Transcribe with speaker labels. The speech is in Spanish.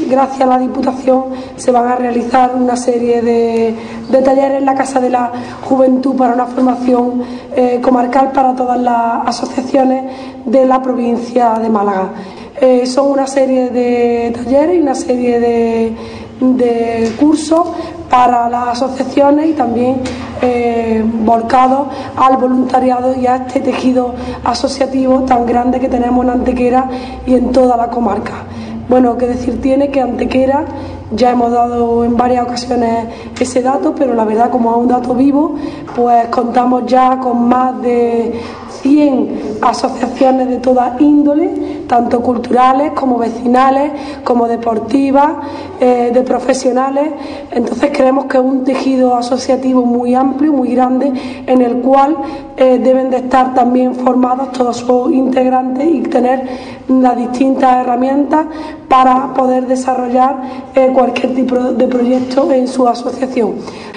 Speaker 1: gracias a la Diputación se van a realizar una serie de talleres en la Casa de la Juventud para una formación comarcal para todas las asociaciones de la provincia de Málaga. Son una serie de talleres y una serie de cursos para las asociaciones y también volcados al voluntariado y a este tejido asociativo tan grande que tenemos en Antequera y en toda la comarca. Bueno, qué decir tiene que Antequera, ya hemos dado en varias ocasiones ese dato, pero la verdad, como es un dato vivo, pues contamos ya con más de 100 asociaciones de toda índole, tanto culturales como vecinales, como deportivas, de profesionales. Entonces creemos que es un tejido asociativo muy amplio, muy grande, en el cual deben de estar también formados todos sus integrantes y tener las distintas herramientas para poder desarrollar cualquier tipo de proyecto en su asociación.